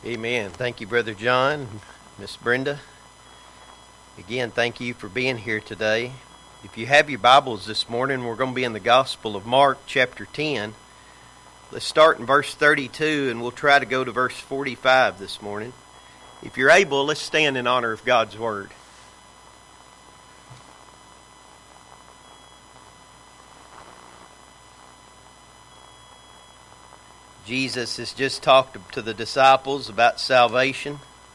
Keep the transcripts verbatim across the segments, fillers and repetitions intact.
Amen. Thank you, Brother John, Miss Brenda. Again, thank you for being here today. If you have your Bibles this morning, we're going to be in the Gospel of Mark, chapter ten. Let's start in verse thirty-two, and we'll try to go to verse forty-five this morning. If you're able, let's stand in honor of God's Word. Jesus has just talked to the disciples about salvation,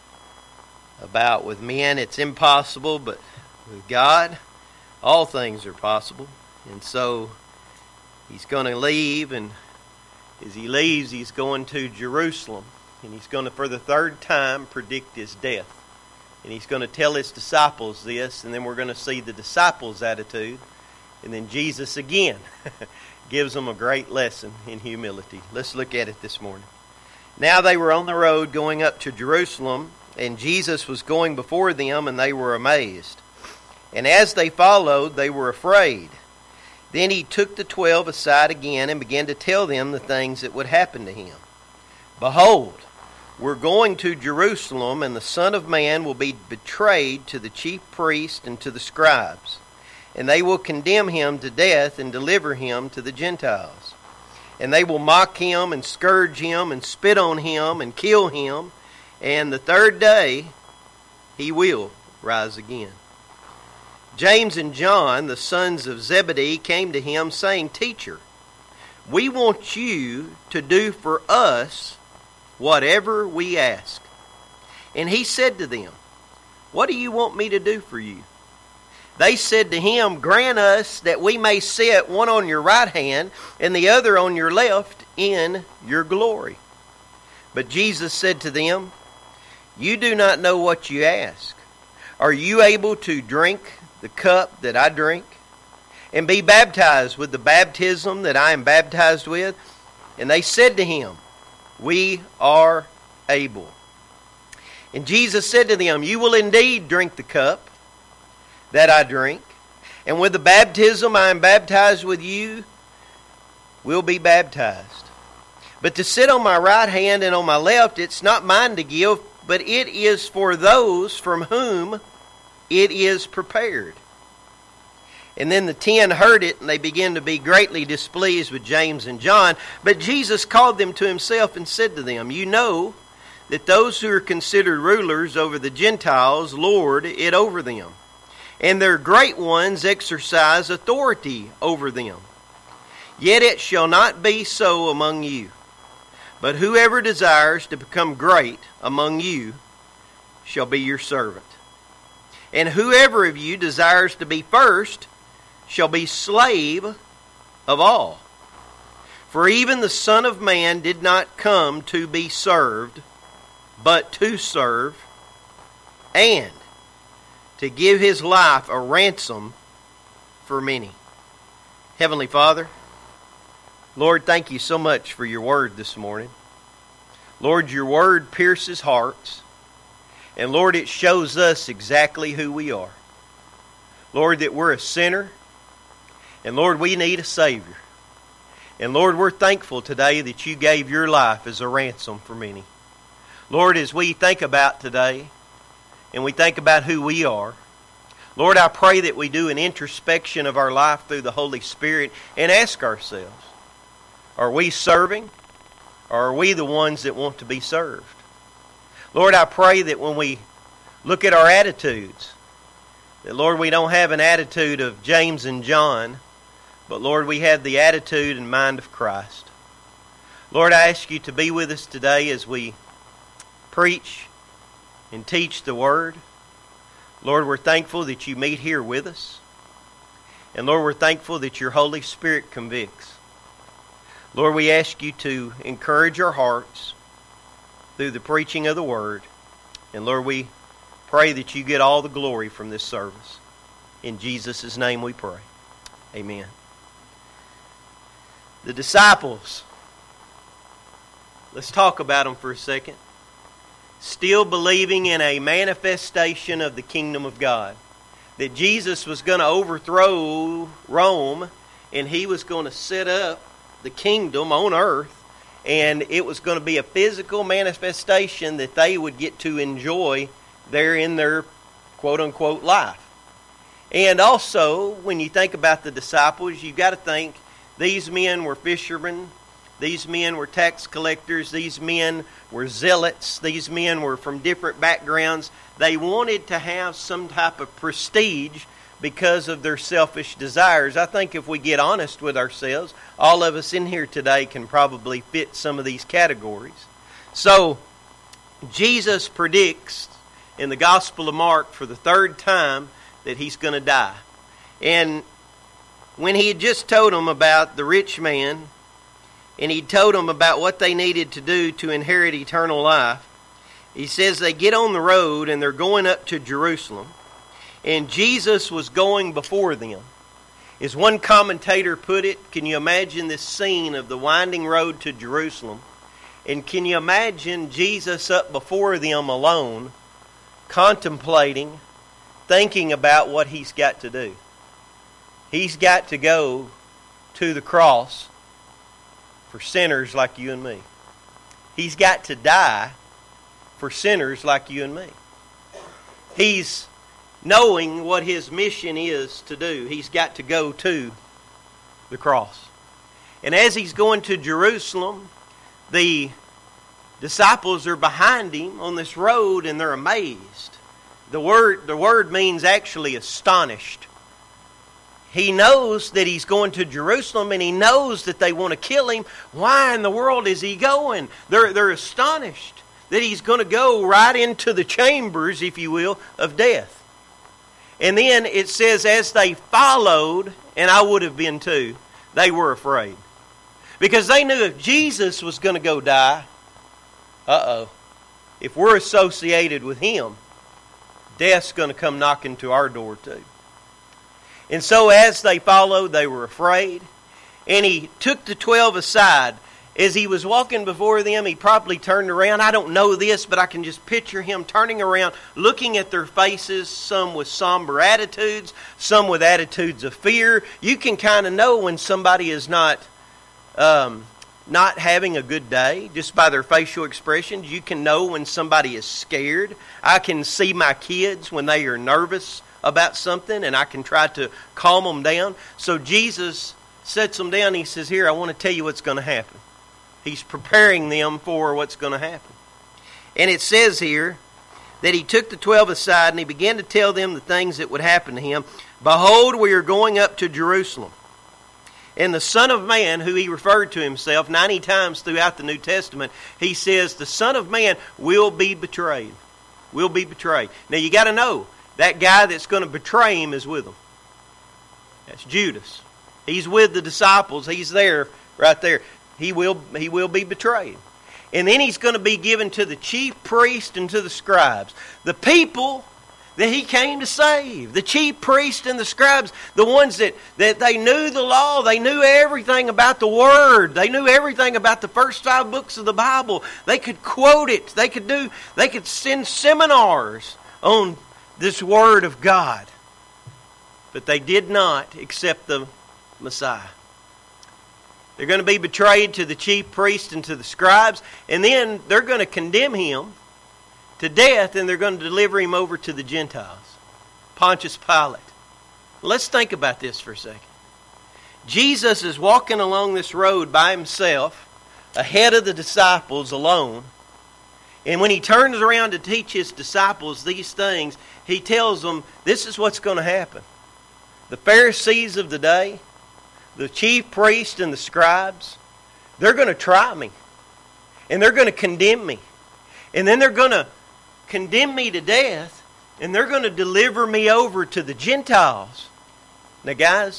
about with men it's impossible, but with God all things are possible. And so he's going to leave, and as he leaves, he's going to Jerusalem, and he's going to for the third time predict his death. And he's going to tell his disciples this, and then we're going to see the disciples' attitude, and then Jesus again gives them a great lesson in humility. Let's look at it this morning. Now they were on the road going up to Jerusalem, and Jesus was going before them, and they were amazed. And as they followed, they were afraid. Then he took the twelve aside again and began to tell them the things that would happen to him. Behold, we're going to Jerusalem, and the Son of Man will be betrayed to the chief priests and to the scribes. And they will condemn him to death and deliver him to the Gentiles. And they will mock him and scourge him and spit on him and kill him. And the third day he will rise again. James and John, the sons of Zebedee, came to him saying, Teacher, we want you to do for us whatever we ask. And he said to them, What do you want me to do for you? They said to him, Grant us that we may sit one on your right hand and the other on your left in your glory. But Jesus said to them, You do not know what you ask. Are you able to drink the cup that I drink, and be baptized with the baptism that I am baptized with? And they said to him, We are able. And Jesus said to them, You will indeed drink the cup that I drink, and with the baptism I am baptized with you will be baptized. But to sit on my right hand and on my left, it's not mine to give, but it is for those from whom it is prepared. And then the ten heard it, and they began to be greatly displeased with James and John. But Jesus called them to himself and said to them, You know that those who are considered rulers over the Gentiles lord it over them, and their great ones exercise authority over them. Yet it shall not be so among you. But whoever desires to become great among you shall be your servant. And whoever of you desires to be first shall be slave of all. For even the Son of Man did not come to be served, but to serve, and to give his life a ransom for many. Heavenly Father, Lord, thank you so much for your word this morning. Lord, your word pierces hearts. And Lord, it shows us exactly who we are. Lord, that we're a sinner. And Lord, we need a Savior. And Lord, we're thankful today that you gave your life as a ransom for many. Lord, as we think about today, and we think about who we are, Lord, I pray that we do an introspection of our life through the Holy Spirit and ask ourselves, are we serving, or are we the ones that want to be served? Lord, I pray that when we look at our attitudes, that, Lord, we don't have an attitude of James and John, but, Lord, we have the attitude and mind of Christ. Lord, I ask you to be with us today as we preach and teach the Word. Lord, we're thankful that you meet here with us. And, Lord, we're thankful that your Holy Spirit convicts. Lord, we ask you to encourage our hearts through the preaching of the Word. And Lord, we pray that you get all the glory from this service. In Jesus' name we pray. Amen. The disciples. Let's talk about them for a second. Still believing in a manifestation of the kingdom of God. That Jesus was going to overthrow Rome, and he was going to set up the kingdom on earth, and it was going to be a physical manifestation that they would get to enjoy there in their quote-unquote life. And also, when you think about the disciples, you've got to think these men were fishermen, these men were tax collectors, these men were zealots, these men were from different backgrounds. They wanted to have some type of prestige because of their selfish desires. I think if we get honest with ourselves, all of us in here today can probably fit some of these categories. So, Jesus predicts in the Gospel of Mark for the third time that He's going to die. And when He had just told them about the rich man, and He told them about what they needed to do to inherit eternal life, He says they get on the road and they're going up to Jerusalem. And Jesus was going before them. As one commentator put it, can you imagine this scene of the winding road to Jerusalem? And can you imagine Jesus up before them alone, contemplating, thinking about what He's got to do? He's got to go to the cross for sinners like you and me. He's got to die for sinners like you and me. He's knowing what His mission is to do. He's got to go to the cross. And as He's going to Jerusalem, the disciples are behind Him on this road and they're amazed. The word, the word means actually astonished. He knows that He's going to Jerusalem and He knows that they want to kill Him. Why in the world is He going? They're, they're astonished that He's going to go right into the chambers, if you will, of death. And then it says, as they followed, and I would have been too, they were afraid. Because they knew if Jesus was going to go die, uh-oh, if we're associated with Him, death's going to come knocking to our door too. And so as they followed, they were afraid. And He took the twelve aside. As He was walking before them, He probably turned around. I don't know this, but I can just picture Him turning around, looking at their faces, some with somber attitudes, some with attitudes of fear. You can kind of know when somebody is not um, not having a good day, just by their facial expressions. You can know when somebody is scared. I can see my kids when they are nervous about something, and I can try to calm them down. So Jesus sets them down. He says, here, I want to tell you what's going to happen. He's preparing them for what's going to happen. And it says here that He took the twelve aside and He began to tell them the things that would happen to Him. Behold, we are going up to Jerusalem. And the Son of Man, who He referred to Himself ninety times throughout the New Testament, He says the Son of Man will be betrayed. Will be betrayed. Now you got to know, that guy that's going to betray Him is with Him. That's Judas. He's with the disciples. He's there, right there. He will, he will be betrayed. And then He's going to be given to the chief priest and to the scribes. The people that He came to save. The chief priest and the scribes. The ones that, that they knew the law. They knew everything about the Word. They knew everything about the first five books of the Bible. They could quote it. They could do, they could send seminars on this Word of God. But they did not accept the Messiah. They're going to be betrayed to the chief priests and to the scribes. And then they're going to condemn Him to death, and they're going to deliver Him over to the Gentiles. Pontius Pilate. Let's think about this for a second. Jesus is walking along this road by Himself, ahead of the disciples alone. And when He turns around to teach His disciples these things, He tells them, this is what's going to happen. The Pharisees of the day, the chief priests and the scribes, they're going to try me. And they're going to condemn me. And then they're going to condemn me to death. And they're going to deliver me over to the Gentiles. Now guys,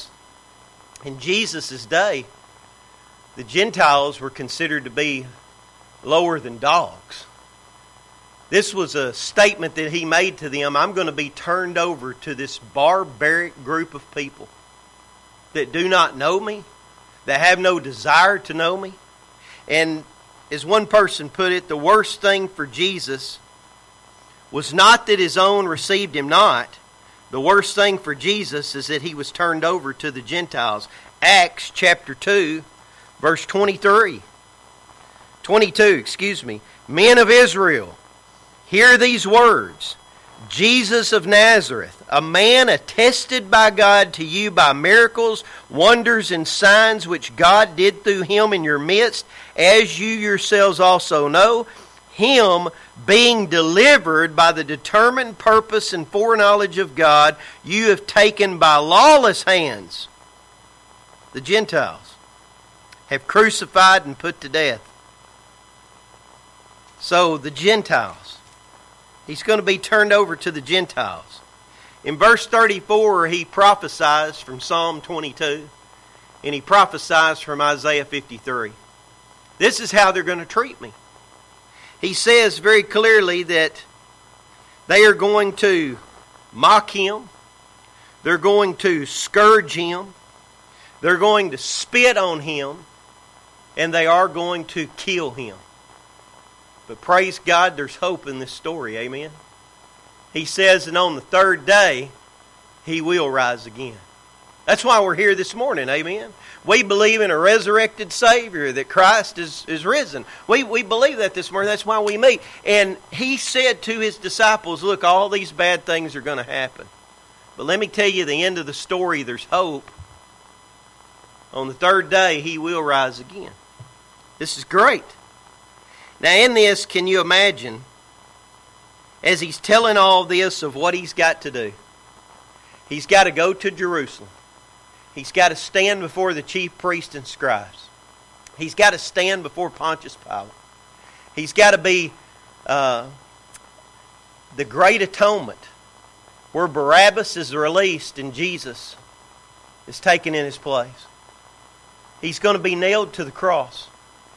in Jesus' day, the Gentiles were considered to be lower than dogs. This was a statement that He made to them. I'm going to be turned over to this barbaric group of people that do not know me, that have no desire to know me. And as one person put it, the worst thing for Jesus was not that His own received Him not. The worst thing for Jesus is that He was turned over to the Gentiles. Acts chapter two, verse twenty-three. twenty-two, excuse me. Men of Israel, hear these words. Jesus of Nazareth, a man attested by God to you by miracles, wonders, and signs which God did through him in your midst, as you yourselves also know, him being delivered by the determined purpose and foreknowledge of God, you have taken by lawless hands. The Gentiles have crucified and put to death. So the Gentiles, he's going to be turned over to the Gentiles. In verse thirty-four, he prophesies from Psalm twenty-two, and he prophesies from Isaiah fifty-three. This is how they're going to treat me. He says very clearly that they are going to mock him, they're going to scourge him, they're going to spit on him, and they are going to kill him. But praise God, there's hope in this story, amen? He says that on the third day, he will rise again. That's why we're here this morning, amen? We believe in a resurrected Savior, that Christ is, is risen. We, we believe that this morning. That's why we meet. And he said to his disciples, look, all these bad things are going to happen. But let me tell you, the end of the story, there's hope. On the third day, he will rise again. This is great. Now in this, can you imagine, as he's telling all this of what he's got to do, he's got to go to Jerusalem. He's got to stand before the chief priests and scribes. He's got to stand before Pontius Pilate. He's got to be uh, the great atonement where Barabbas is released and Jesus is taken in his place. He's going to be nailed to the cross.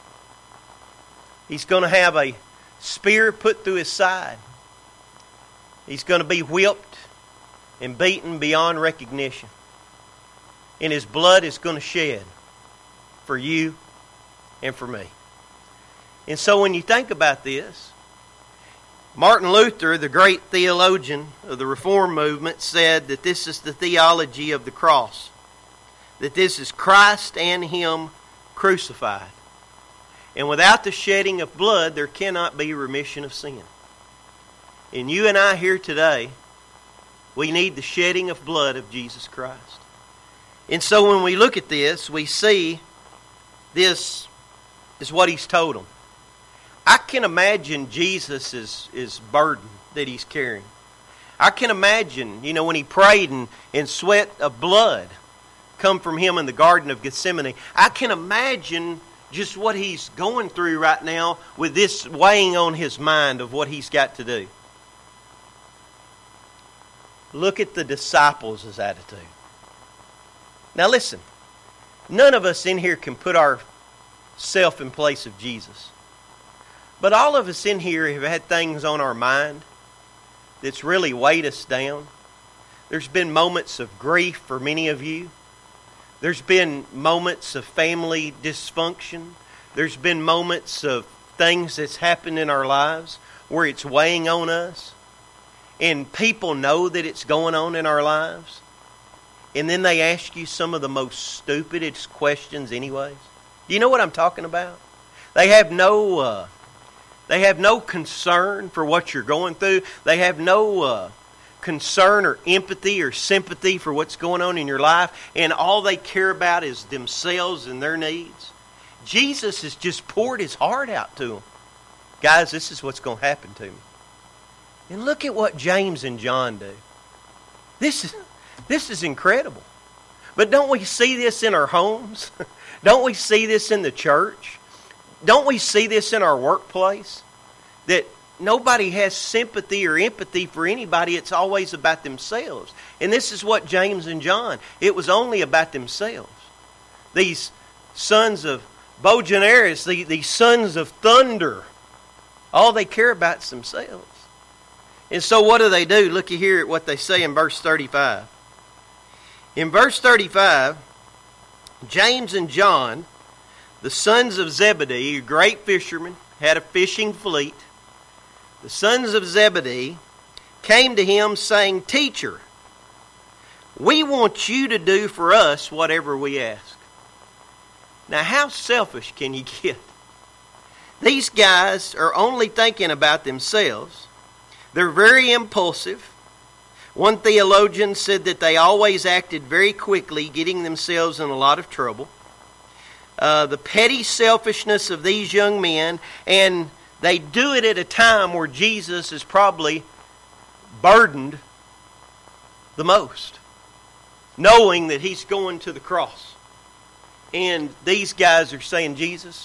He's going to have a spear put through his side. He's going to be whipped and beaten beyond recognition. And his blood is going to shed for you and for me. And so when you think about this, Martin Luther, the great theologian of the Reform movement, said that this is the theology of the cross. That this is Christ and him crucified. And without the shedding of blood, there cannot be remission of sin. And you and I here today, we need the shedding of blood of Jesus Christ. And so when we look at this, we see this is what he's told them. I can imagine Jesus' his burden that he's carrying. I can imagine, you know, when he prayed and, and sweat of blood come from him in the Garden of Gethsemane. I can imagine just what he's going through right now with this weighing on his mind of what he's got to do. Look at the disciples' attitude. Now listen, none of us in here can put ourselves in place of Jesus. But all of us in here have had things on our mind that's really weighed us down. There's been moments of grief for many of you. There's been moments of family dysfunction. There's been moments of things that's happened in our lives where it's weighing on us. And people know that it's going on in our lives. And then they ask you some of the most stupidest questions anyways. Do you know what I'm talking about? They have no uh, they have no concern for what you're going through. They have no uh, concern or empathy or sympathy for what's going on in your life. And all they care about is themselves and their needs. Jesus has just poured his heart out to them. Guys, this is what's going to happen to me. And look at what James and John do. This is... This is incredible. But don't we see this in our homes? Don't we see this in the church? Don't we see this in our workplace? That nobody has sympathy or empathy for anybody. It's always about themselves. And this is what James and John, it was only about themselves. These sons of Boanerges, the, these sons of thunder, all they care about is themselves. And so what do they do? Look here at what they say in verse thirty-five. In verse thirty-five, James and John, the sons of Zebedee, a great fisherman, had a fishing fleet. The sons of Zebedee came to him saying, "Teacher, we want you to do for us whatever we ask." Now, how selfish can you get? These guys are only thinking about themselves. They're very impulsive. One theologian said that they always acted very quickly, getting themselves in a lot of trouble. Uh, the petty selfishness of these young men, and they do it at a time where Jesus is probably burdened the most, knowing that He's going to the cross. And these guys are saying, Jesus,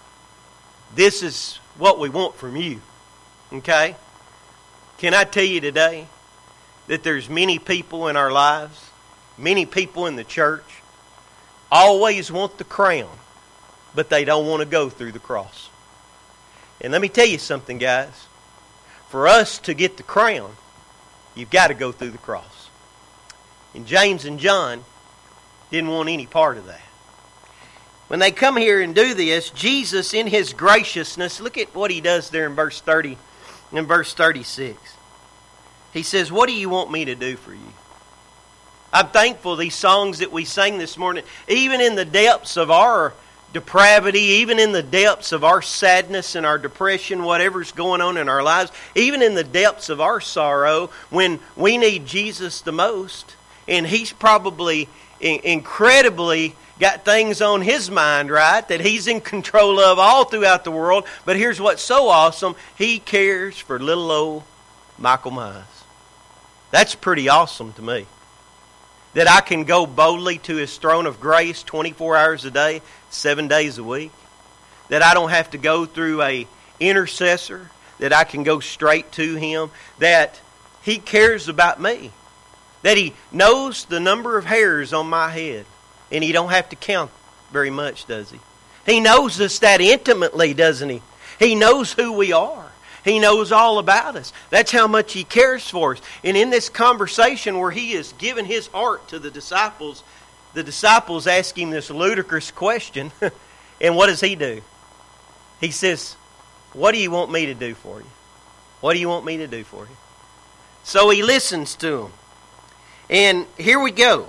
this is what we want from you. Okay? Can I tell you today that there's many people in our lives, many people in the church, always want the crown, but they don't want to go through the cross. And let me tell you something, guys. For us to get the crown, you've got to go through the cross. And James and John didn't want any part of that. When they come here and do this, Jesus, in His graciousness, look at what He does there in verse thirty, in verse thirty-six. He says, what do you want me to do for you? I'm thankful these songs that we sang this morning, even in the depths of our depravity, even in the depths of our sadness and our depression, whatever's going on in our lives, even in the depths of our sorrow, when we need Jesus the most, and He's probably incredibly got things on His mind, right, that He's in control of all throughout the world. But here's what's so awesome. He cares for little old Michael Myers. That's pretty awesome to me. That I can go boldly to His throne of grace twenty-four hours a day, seven days a week. That I don't have to go through a intercessor. That I can go straight to Him. That He cares about me. That He knows the number of hairs on my head. And He don't have to count very much, does He? He knows us that intimately, doesn't He? He knows who we are. He knows all about us. That's how much He cares for us. And in this conversation where He is giving His heart to the disciples, the disciples ask Him this ludicrous question. And what does He do? He says, what do you want me to do for you? What do you want me to do for you? So He listens to them. And here we go.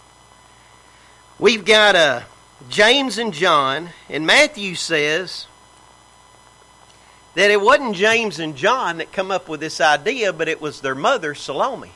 We've got uh, James and John, and Matthew says that it wasn't James and John that come up with this idea, but it was their mother, Salome.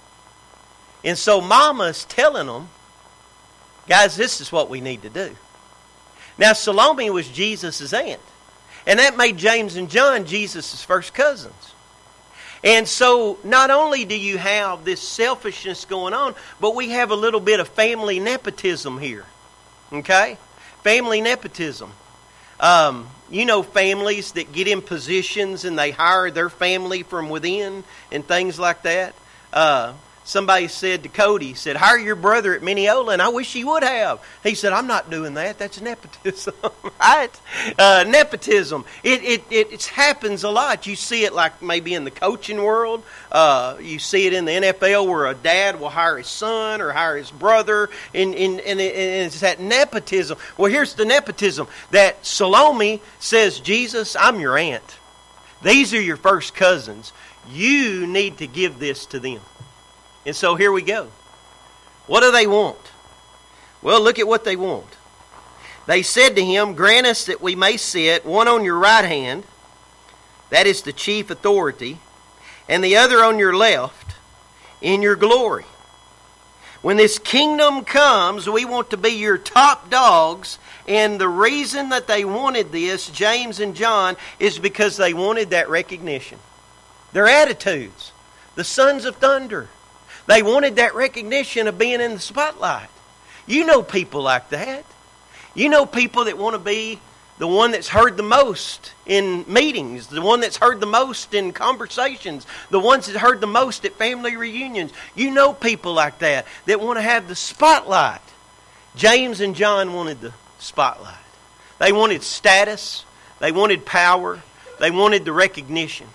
And so Mama's telling them, guys, this is what we need to do. Now, Salome was Jesus' aunt, and that made James and John Jesus' first cousins. And so not only do you have this selfishness going on, but we have a little bit of family nepotism here. Okay? Family nepotism. Um, you know, families that get in positions and they hire their family from within and things like that. Uh, somebody said to Cody, said, hire your brother at Mineola, and I wish he would have. He said, I'm not doing that. That's nepotism. Right? Uh, nepotism. It, it, it, it happens a lot. You see it like maybe in the coaching world. Uh, you see it in the N F L where a dad will hire his son or hire his brother, and, and, and, it, and it's that nepotism. Well, here's the nepotism. That Salome says, Jesus, I'm your aunt. These are your first cousins. You need to give this to them. And so here we go. What do they want? Well, look at what they want. They said to Him, grant us that we may sit, one on your right hand, that is the chief authority, and the other on your left, in your glory. When this kingdom comes, we want to be your top dogs. And the reason that they wanted this, James and John, is because they wanted that recognition. Their attitudes. The sons of thunder. They wanted that recognition of being in the spotlight. You know people like that. You know people that want to be the one that's heard the most in meetings, the one that's heard the most in conversations, the ones that heard the most at family reunions. You know people like that, that want to have the spotlight. James and John wanted the spotlight. They wanted status. They wanted power. They wanted the recognition.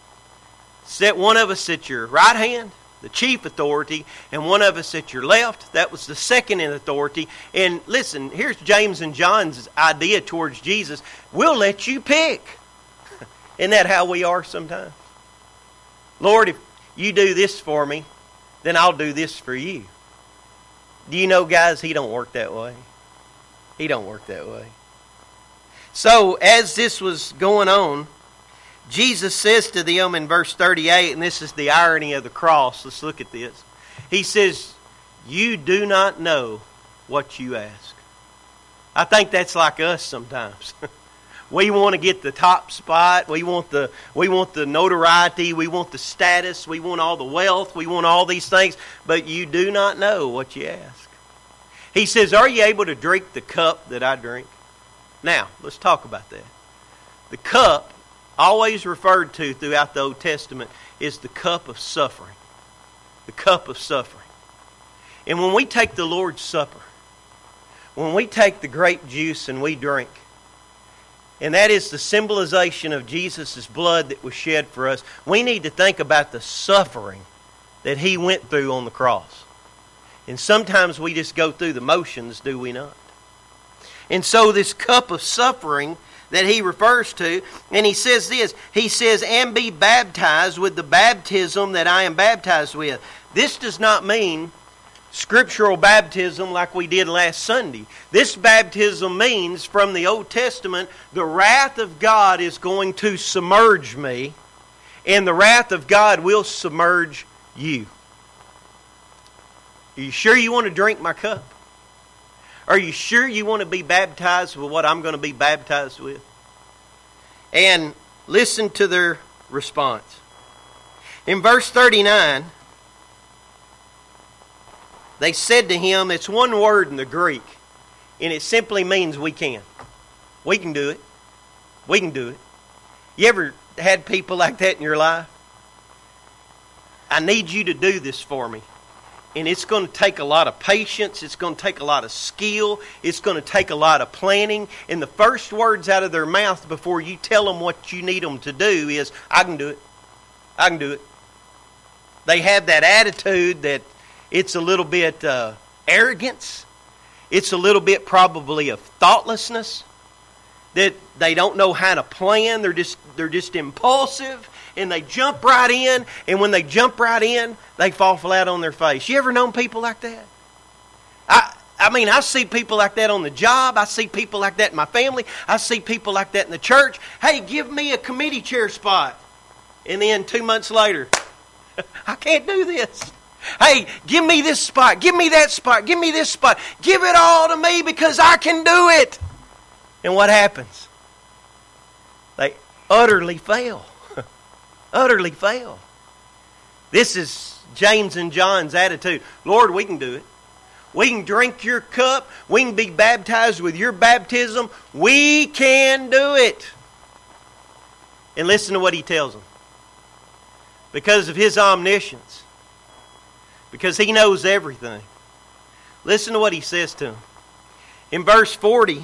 Set one of us at your right hand, the chief authority, and one of us at your left. That was the second in authority. And listen, here's James and John's idea towards Jesus. We'll let you pick. Isn't that how we are sometimes? Lord, if you do this for me, then I'll do this for you. Do you know, guys, He don't work that way. He don't work that way. So, as this was going on, Jesus says to them in verse thirty-eight, and this is the irony of the cross. Let's look at this. He says, you do not know what you ask. I think that's like us sometimes. We want to get the top spot. We want the we want the notoriety. We want the status. We want all the wealth. We want all these things. But you do not know what you ask. He says, are you able to drink the cup that I drink? Now, let's talk about that. The cup, always referred to throughout the Old Testament, is the cup of suffering. The cup of suffering. And when we take the Lord's Supper, when we take the grape juice and we drink, and that is the symbolization of Jesus' blood that was shed for us, we need to think about the suffering that He went through on the cross. And sometimes we just go through the motions, do we not? And so this cup of suffering that He refers to, and He says this, He says, and be baptized with the baptism that I am baptized with. This does not mean scriptural baptism like we did last Sunday. This baptism means, from the Old Testament, the wrath of God is going to submerge me, and the wrath of God will submerge you. Are you sure you want to drink my cup? Are you sure you want to be baptized with what I'm going to be baptized with? And listen to their response. In verse thirty-nine, they said to him, it's one word in the Greek, and it simply means we can. We can do it. We can do it. You ever had people like that in your life? I need you to do this for me. And it's going to take a lot of patience. It's going to take a lot of skill. It's going to take a lot of planning. And the first words out of their mouth before you tell them what you need them to do is, I can do it. I can do it. They have that attitude that it's a little bit uh, arrogance. It's a little bit probably of thoughtlessness. That they don't know how to plan. They're just they're just impulsive. And they jump right in. And when they jump right in, they fall flat on their face. You ever known people like that? I I mean, I see people like that on the job. I see people like that in my family. I see people like that in the church. Hey, give me a committee chair spot. And then two months later, I can't do this. Hey, give me this spot. Give me that spot. Give me this spot. Give it all to me because I can do it. And what happens? They utterly fail. Utterly fail. This is James and John's attitude. Lord, we can do it. We can drink your cup. We can be baptized with your baptism. We can do it. And listen to what He tells them. Because of His omniscience. Because He knows everything. Listen to what He says to them. In verse forty,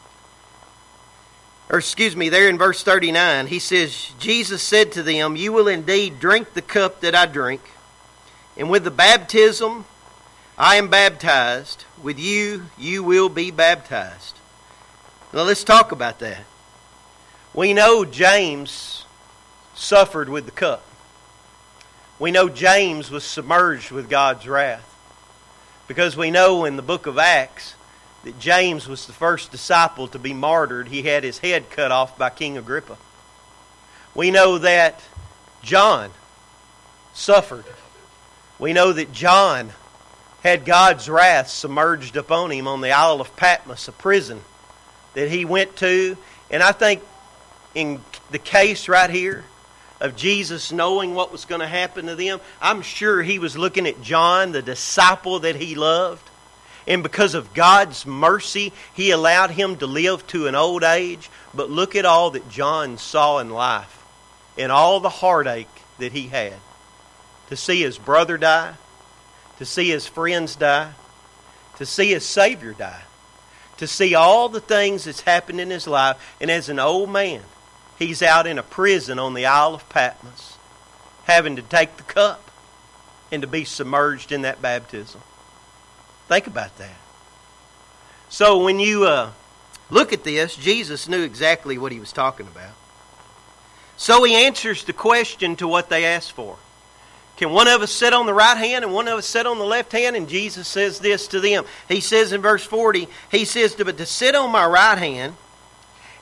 or excuse me, there in verse thirty-nine, He says, Jesus said to them, you will indeed drink the cup that I drink, and with the baptism I am baptized, with you, you will be baptized. Now let's talk about that. We know James suffered with the cup. We know James was submerged with God's wrath. Because we know in the book of Acts that James was the first disciple to be martyred. He had his head cut off by King Agrippa. We know that John suffered. We know that John had God's wrath submerged upon him on the Isle of Patmos, a prison that he went to. And I think in the case right here of Jesus knowing what was going to happen to them, I'm sure He was looking at John, the disciple that He loved. And because of God's mercy, He allowed him to live to an old age. But look at all that John saw in life and all the heartache that he had. To see his brother die, to see his friends die, to see his Savior die, to see all the things that's happened in his life. And as an old man, he's out in a prison on the Isle of Patmos, having to take the cup and to be submerged in that baptism. Think about that. So when you uh, look at this, Jesus knew exactly what He was talking about. So He answers the question to what they asked for. Can one of us sit on the right hand and one of us sit on the left hand? And Jesus says this to them. He says in verse forty, He says, but to sit on my right hand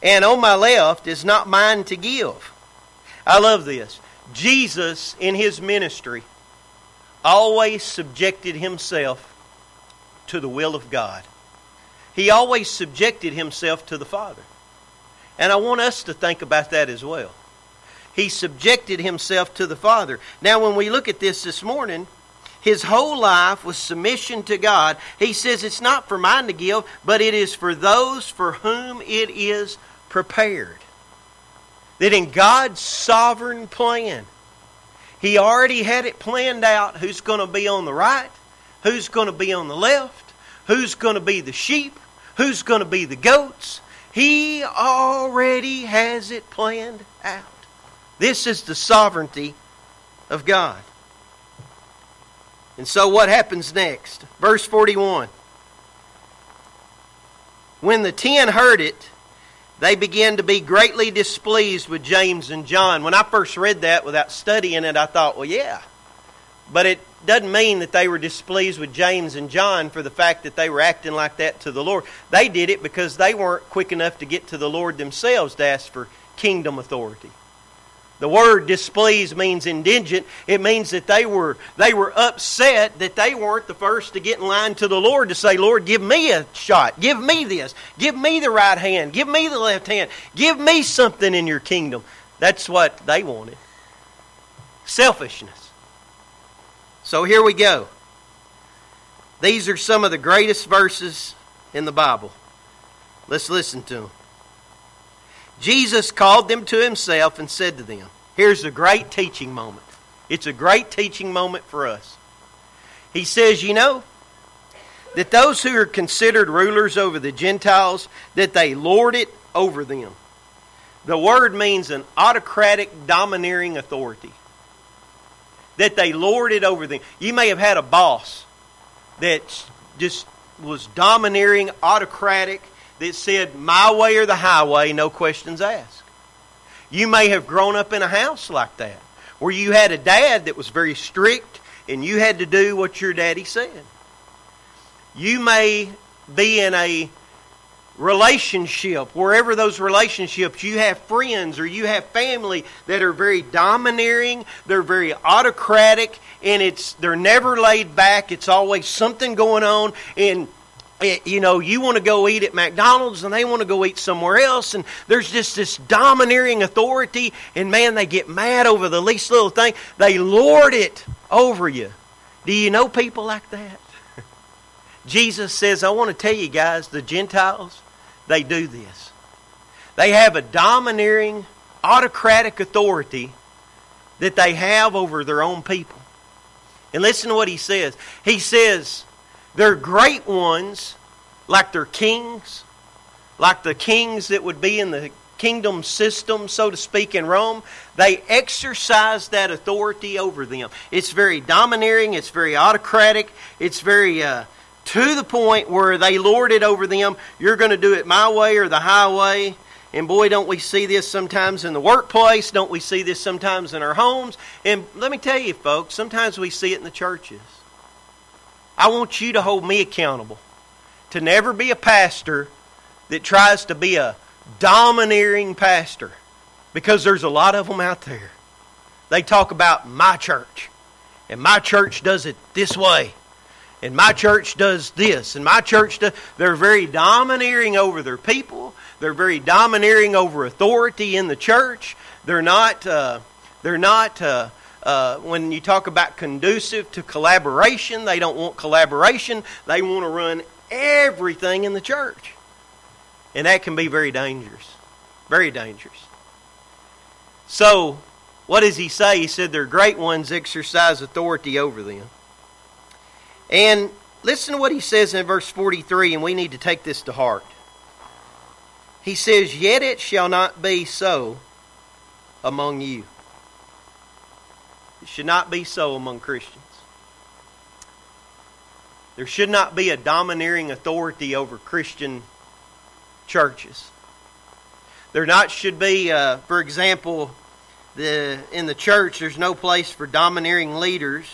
and on my left is not mine to give. I love this. Jesus, in His ministry, always subjected Himself to the will of God. He always subjected Himself to the Father. And I want us to think about that as well. He subjected Himself to the Father. Now, when we look at this this morning, His whole life was submission to God. He says it's not for mine to give, but it is for those for whom it is prepared. That in God's sovereign plan, He already had it planned out who's going to be on the right, who's going to be on the left, who's going to be the sheep, who's going to be the goats. He already has it planned out. This is the sovereignty of God. And so what happens next? Verse forty-one. When the ten heard it, they began to be greatly displeased with James and John. When I first read that without studying it, I thought, well, yeah. But it doesn't mean that they were displeased with James and John for the fact that they were acting like that to the Lord. They did it because they weren't quick enough to get to the Lord themselves to ask for kingdom authority. The word displeased means indigent. It means that they were they were upset that they weren't the first to get in line to the Lord to say, Lord, give me a shot. Give me this. Give me the right hand. Give me the left hand. Give me something in your kingdom. That's what they wanted. Selfishness. So here we go. These are some of the greatest verses in the Bible. Let's listen to them. Jesus called them to Himself and said to them, here's a great teaching moment. It's a great teaching moment for us. He says, you know, that those who are considered rulers over the Gentiles, that they lord it over them. The word means an autocratic, domineering authority. That they lord it over them. You may have had a boss that just was domineering, autocratic, that said, my way or the highway, no questions asked. You may have grown up in a house like that, where you had a dad that was very strict, and you had to do what your daddy said. You may be in a relationship, wherever those relationships, you have friends or you have family that are very domineering, they're very autocratic, and it's they're never laid back, it's always something going on, and It, you know, you want to go eat at McDonald's and they want to go eat somewhere else, and there's just this domineering authority, and man, they get mad over the least little thing. They lord it over you. Do you know people like that? Jesus says, I want to tell you guys, the Gentiles, they do this. They have a domineering, autocratic authority that they have over their own people. And listen to what He says. He says, they're great ones, like they're kings, like the kings that would be in the kingdom system, so to speak, in Rome. They exercise that authority over them. It's very domineering, it's very autocratic, it's very uh, to the point where they lord it over them. You're going to do it my way or the highway. And boy, don't we see this sometimes in the workplace, don't we see this sometimes in our homes. And let me tell you, folks, sometimes we see it in the churches. I want you to hold me accountable to never be a pastor that tries to be a domineering pastor, because there's a lot of them out there. They talk about my church, and my church does it this way, and my church does this, and my church does... They're very domineering over their people. They're very domineering over authority in the church. They're not... Uh, they're not... Uh, Uh, when you talk about conducive to collaboration, they don't want collaboration. They want to run everything in the church. And that can be very dangerous. Very dangerous. So, what does He say? He said their great ones exercise authority over them. And listen to what He says in verse forty-three, and we need to take this to heart. He says, yet it shall not be so among you. It should not be so among Christians. There should not be a domineering authority over Christian churches. There not should be, uh, for example, the in the church, there's no place for domineering leaders.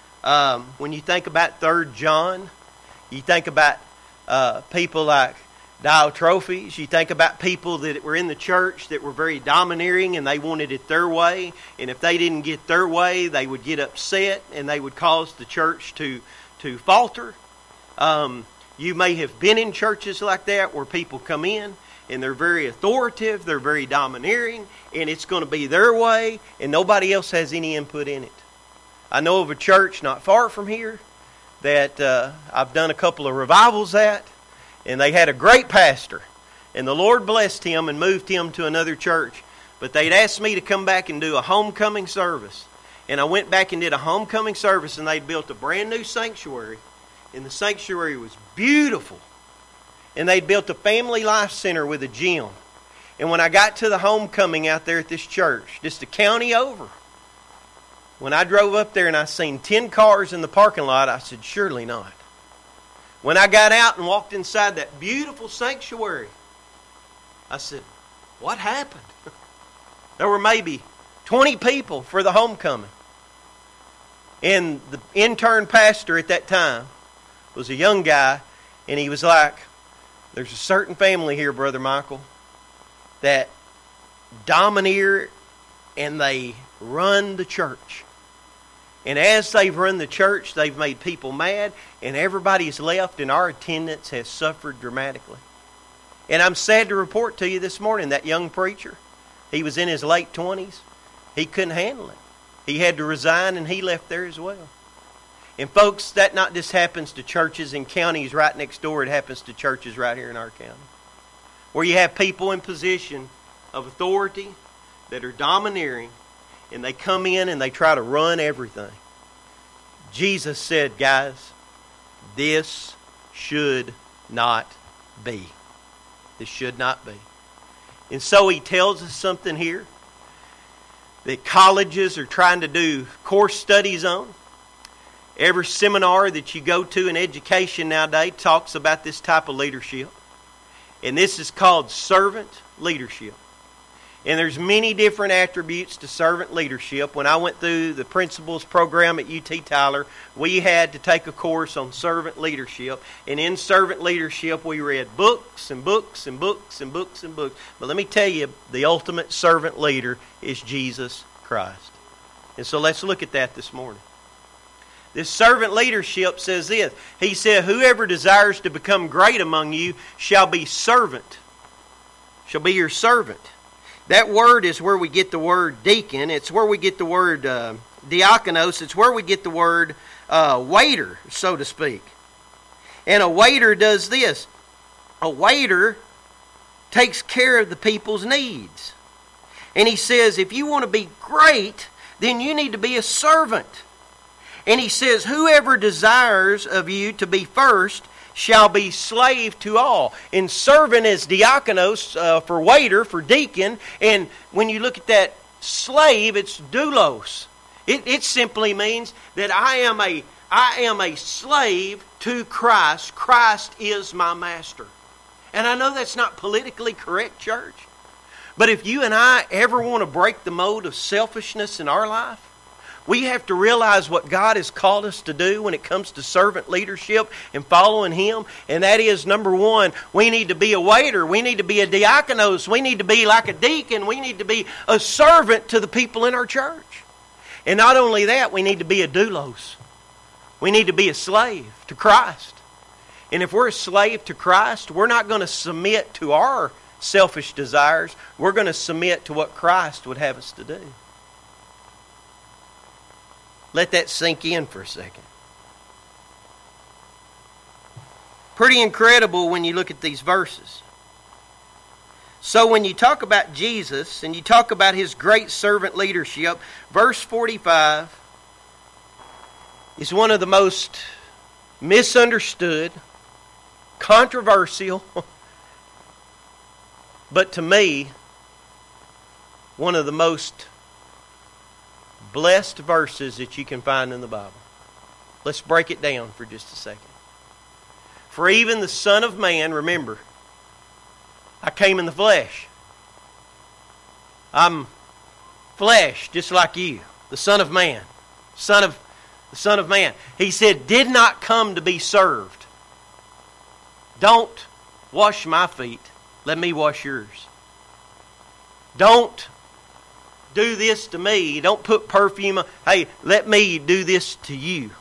Um, when you think about Third John, you think about uh, people like Diotrephes. You think about people that were in the church that were very domineering and they wanted it their way. And if they didn't get their way, they would get upset and they would cause the church to, to falter. Um, you may have been in churches like that where people come in and they're very authoritative, they're very domineering, and it's going to be their way and nobody else has any input in it. I know of a church not far from here that uh, I've done a couple of revivals at, and they had a great pastor, and the Lord blessed him and moved him to another church. But they'd asked me to come back and do a homecoming service. And I went back and did a homecoming service, and they'd built a brand new sanctuary. And the sanctuary was beautiful. And they'd built a family life center with a gym. And when I got to the homecoming out there at this church, just a county over, when I drove up there and I seen ten cars in the parking lot, I said, surely not. When I got out and walked inside that beautiful sanctuary, I said, what happened? There were maybe twenty people for the homecoming. And the intern pastor at that time was a young guy, and he was like, there's a certain family here, Brother Michael, that domineer and they run the church. And as they've run the church, they've made people mad, and everybody's left, and our attendance has suffered dramatically. And I'm sad to report to you this morning, that young preacher, he was in his late twenties. He couldn't handle it. He had to resign, and he left there as well. And folks, that not just happens to churches in counties right next door, it happens to churches right here in our county. Where you have people in position of authority that are domineering, and they come in and they try to run everything. Jesus said, guys, this should not be. This should not be. And so he tells us something here that colleges are trying to do course studies on. Every seminar that you go to in education nowadays talks about this type of leadership. And this is called servant leadership. And there's many different attributes to servant leadership. When I went through the principals program at U T Tyler, we had to take a course on servant leadership. And in servant leadership, we read books and books and books and books and books. But let me tell you, the ultimate servant leader is Jesus Christ. And so let's look at that this morning. This servant leadership says this. He said, whoever desires to become great among you shall be servant. Shall be your servant. That word is where we get the word deacon. It's where we get the word uh, diakonos. It's where we get the word uh, waiter, so to speak. And a waiter does this. A waiter takes care of the people's needs. And he says, if you want to be great, then you need to be a servant. And he says, whoever desires of you to be first shall be slave to all. And servant is diakonos, uh, for waiter, for deacon. And when you look at that slave, it's doulos. It, it simply means that I am a I am a slave to Christ. Christ is my master. And I know that's not politically correct, church. But if you and I ever want to break the mold of selfishness in our life, we have to realize what God has called us to do when it comes to servant leadership and following Him. And that is, number one, we need to be a waiter. We need to be a diakonos. We need to be like a deacon. We need to be a servant to the people in our church. And not only that, we need to be a doulos. We need to be a slave to Christ. And if we're a slave to Christ, we're not going to submit to our selfish desires. We're going to submit to what Christ would have us to do. Let that sink in for a second. Pretty incredible when you look at these verses. So when you talk about Jesus and you talk about His great servant leadership, verse forty-five is one of the most misunderstood, controversial, but to me, one of the most blessed verses that you can find in the Bible. Let's break it down for just a second. For even the Son of Man, remember, I came in the flesh. I'm flesh, just like you. The Son of Man. Son of the Son of Man. He said, did not come to be served. Don't wash my feet. Let me wash yours. Don't do this to me. Don't put perfume on. Hey, let me do this to you.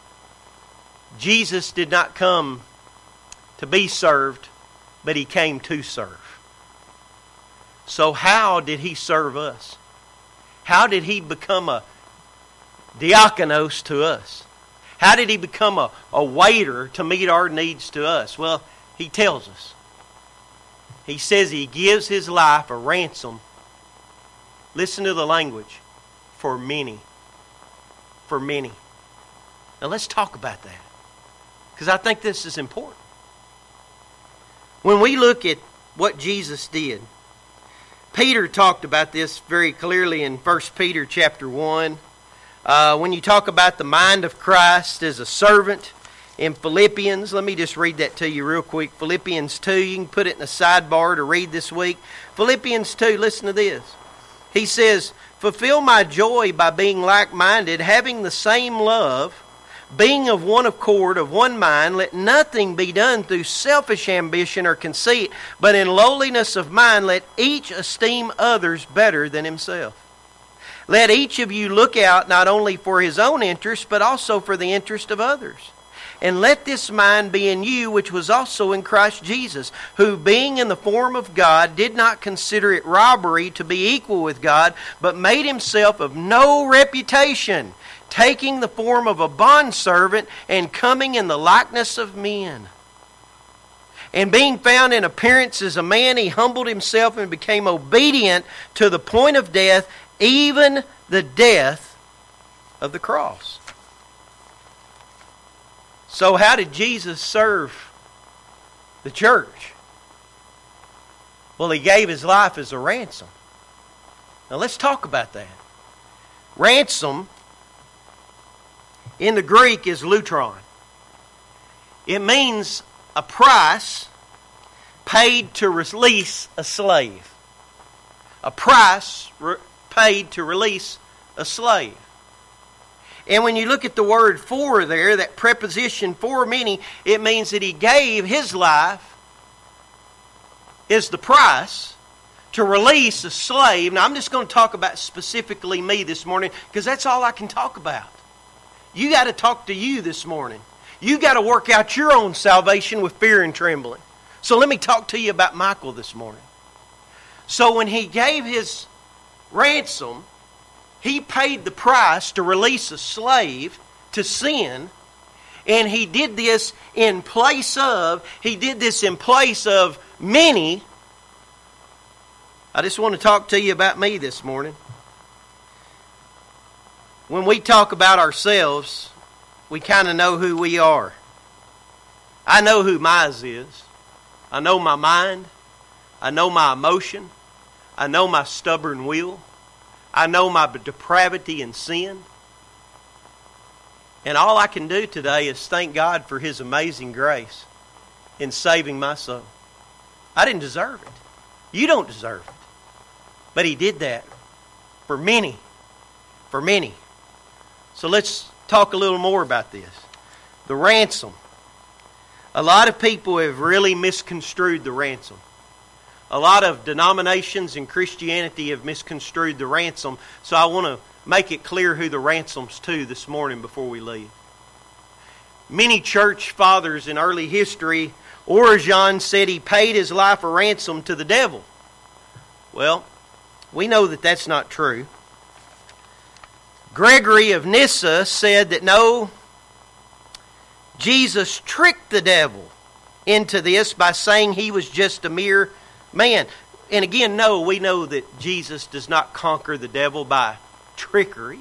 Jesus did not come to be served, but He came to serve. So how did He serve us? How did He become a diakonos to us? How did He become a, a waiter to meet our needs to us? Well, He tells us. He says He gives His life a ransom. Listen to the language. For many. For many. Now let's talk about that, because I think this is important. When we look at what Jesus did, Peter talked about this very clearly in First Peter chapter one. Uh, when you talk about the mind of Christ as a servant in Philippians, let me just read that to you real quick. Philippians two, you can put it in the sidebar to read this week. Philippians two, listen to this. He says, fulfill my joy by being like-minded, having the same love, being of one accord, of one mind. Let nothing be done through selfish ambition or conceit, but in lowliness of mind let each esteem others better than himself. Let each of you look out not only for his own interest, but also for the interest of others. And let this mind be in you, which was also in Christ Jesus, who being in the form of God, did not consider it robbery to be equal with God, but made himself of no reputation, taking the form of a bondservant and coming in the likeness of men. And being found in appearance as a man, he humbled himself and became obedient to the point of death, even the death of the cross. So how did Jesus serve the church? Well, He gave His life as a ransom. Now let's talk about that. Ransom in the Greek is lutron. It means a price paid to release a slave. A price re- paid to release a slave. And when you look at the word for there, that preposition for many, it means that He gave His life is the price to release a slave. Now I'm just going to talk about specifically me this morning, because that's all I can talk about. You got to talk to you this morning. You got to work out your own salvation with fear and trembling. So let me talk to you about Michael this morning. So when he gave his ransom, he paid the price to release a slave to sin, and he did this in place of, he did this in place of many. I just want to talk to you about me this morning. When we talk about ourselves, we kind of know who we are. I know who mine is. I know my mind. I know my emotion. I know my stubborn will. I know my depravity and sin. And all I can do today is thank God for His amazing grace in saving my soul. I didn't deserve it. You don't deserve it. But He did that for many. For many. So let's talk a little more about this. The ransom. A lot of people have really misconstrued the ransom. A lot of denominations in Christianity have misconstrued the ransom, so I want to make it clear who the ransom's to this morning before we leave. Many church fathers in early history, Origen said he paid his life a ransom to the devil. Well, we know that that's not true. Gregory of Nyssa said that no, Jesus tricked the devil into this by saying he was just a mere man. And again, no, we know that Jesus does not conquer the devil by trickery.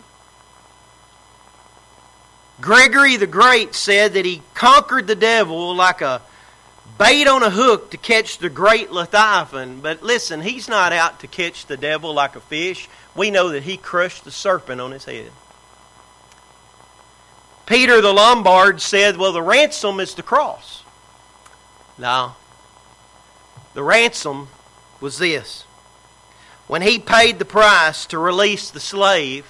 Gregory the Great said that he conquered the devil like a bait on a hook to catch the great Leviathan. But listen, he's not out to catch the devil like a fish. We know that he crushed the serpent on his head. Peter the Lombard said, well, the ransom is the cross. No. The ransom was this. When He paid the price to release the slave,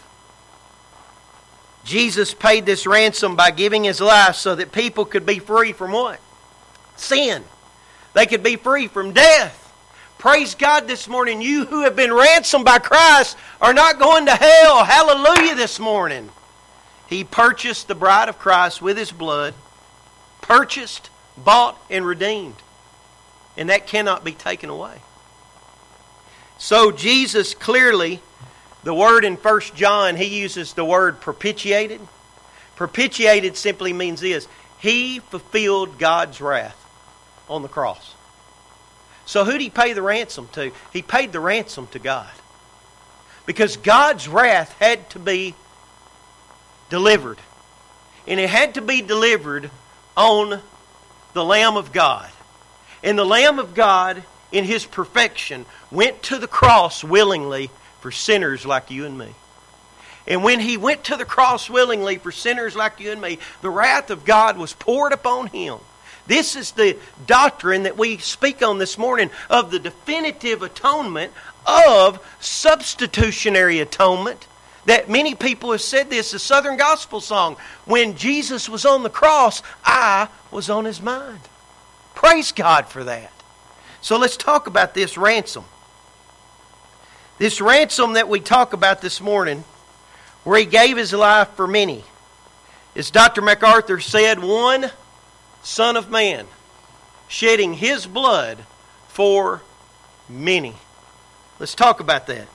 Jesus paid this ransom by giving His life so that people could be free from what? Sin. They could be free from death. Praise God this morning. You who have been ransomed by Christ are not going to hell. Hallelujah this morning. He purchased the bride of Christ with His blood. Purchased, bought, and redeemed. And that cannot be taken away. So Jesus clearly, the word in First John, he uses the word propitiated. Propitiated simply means this: He fulfilled God's wrath on the cross. So who did He pay the ransom to? He paid the ransom to God. Because God's wrath had to be delivered. And it had to be delivered on the Lamb of God. And the Lamb of God, in His perfection, went to the cross willingly for sinners like you and me. And when He went to the cross willingly for sinners like you and me, the wrath of God was poured upon Him. This is the doctrine that we speak on this morning of the definitive atonement of substitutionary atonement. That many people have said this, the Southern Gospel song, when Jesus was on the cross, I was on His mind. Praise God for that. So let's talk about this ransom. This ransom that we talk about this morning, where He gave His life for many. As Doctor MacArthur said, one Son of Man shedding His blood for many. Let's talk about that.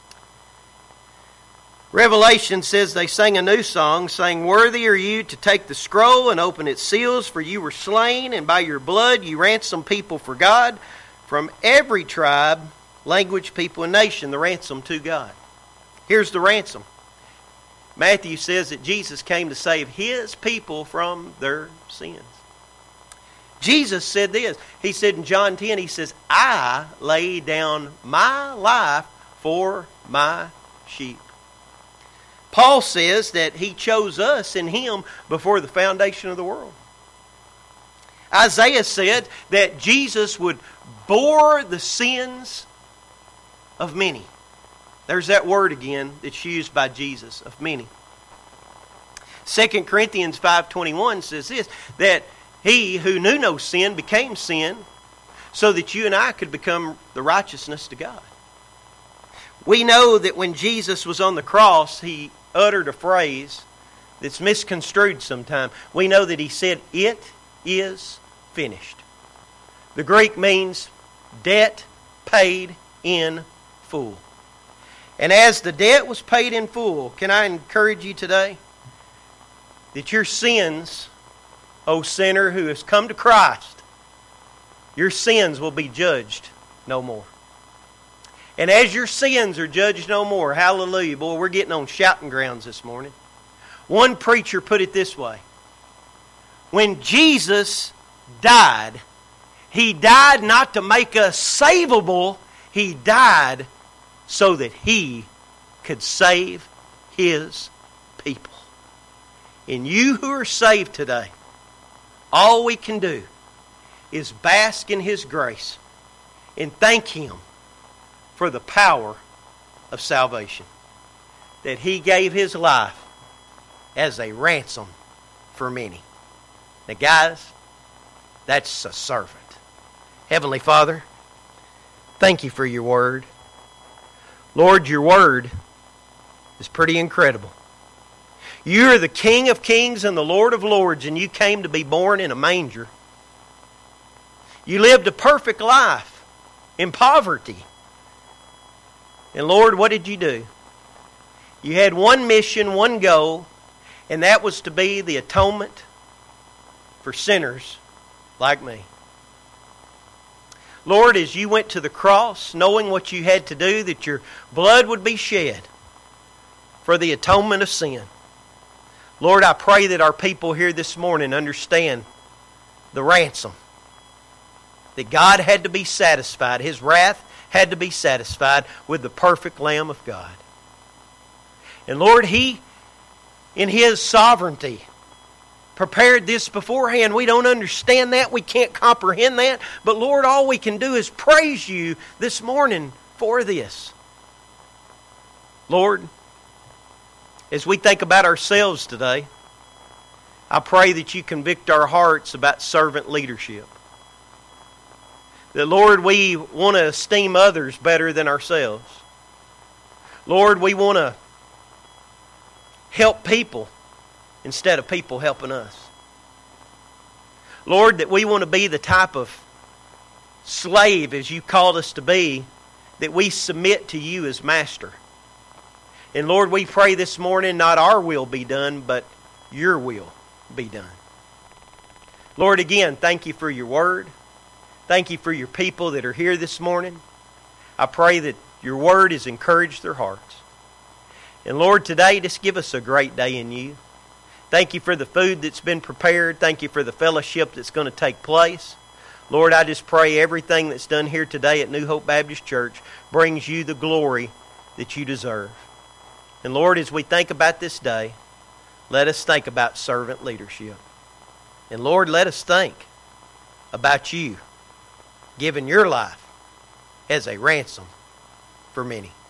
Revelation says they sang a new song, saying, Worthy are you to take the scroll and open its seals, for you were slain, and by your blood you ransomed people for God from every tribe, language, people, and nation. The ransom to God. Here's the ransom. Matthew says that Jesus came to save His people from their sins. Jesus said this. He said in John ten, He says, I lay down my life for my sheep. Paul says that He chose us in Him before the foundation of the world. Isaiah said that Jesus would bore the sins of many. There's that word again that's used by Jesus, of many. Second Corinthians five twenty-one says this, that He who knew no sin became sin so that you and I could become the righteousness to God. We know that when Jesus was on the cross, He uttered a phrase that's misconstrued sometimes. We know that He said, it is finished. The Greek means debt paid in full. And as the debt was paid in full, can I encourage you today that your sins, O sinner who has come to Christ, your sins will be judged no more. And as your sins are judged no more, hallelujah, boy, we're getting on shouting grounds this morning. One preacher put it this way. When Jesus died, He died not to make us savable, He died so that He could save His people. And you who are saved today, all we can do is bask in His grace and thank Him for the power of salvation. That He gave His life as a ransom for many. Now guys, that's a servant. Heavenly Father, thank You for Your Word. Lord, Your Word is pretty incredible. You are the King of kings and the Lord of lords, and You came to be born in a manger. You lived a perfect life in poverty. And Lord, what did You do? You had one mission, one goal, and that was to be the atonement for sinners like me. Lord, as You went to the cross, knowing what You had to do, that Your blood would be shed for the atonement of sin. Lord, I pray that our people here this morning understand the ransom. That God had to be satisfied. His wrath had to be satisfied with the perfect Lamb of God. And Lord, He, in His sovereignty, prepared this beforehand. We don't understand that. We can't comprehend that. But Lord, all we can do is praise You this morning for this. Lord, as we think about ourselves today, I pray that You convict our hearts about servant leadership. That, Lord, we want to esteem others better than ourselves. Lord, we want to help people instead of people helping us. Lord, that we want to be the type of slave, as you called us to be, that we submit to you as master. And Lord, we pray this morning, not our will be done, but your will be done. Lord, again, thank you for your word. Thank you for your people that are here this morning. I pray that your word has encouraged their hearts. And Lord, today, just give us a great day in you. Thank you for the food that's been prepared. Thank you for the fellowship that's going to take place. Lord, I just pray everything that's done here today at New Hope Baptist Church brings you the glory that you deserve. And Lord, as we think about this day, let us think about servant leadership. And Lord, let us think about you giving your life as a ransom for many.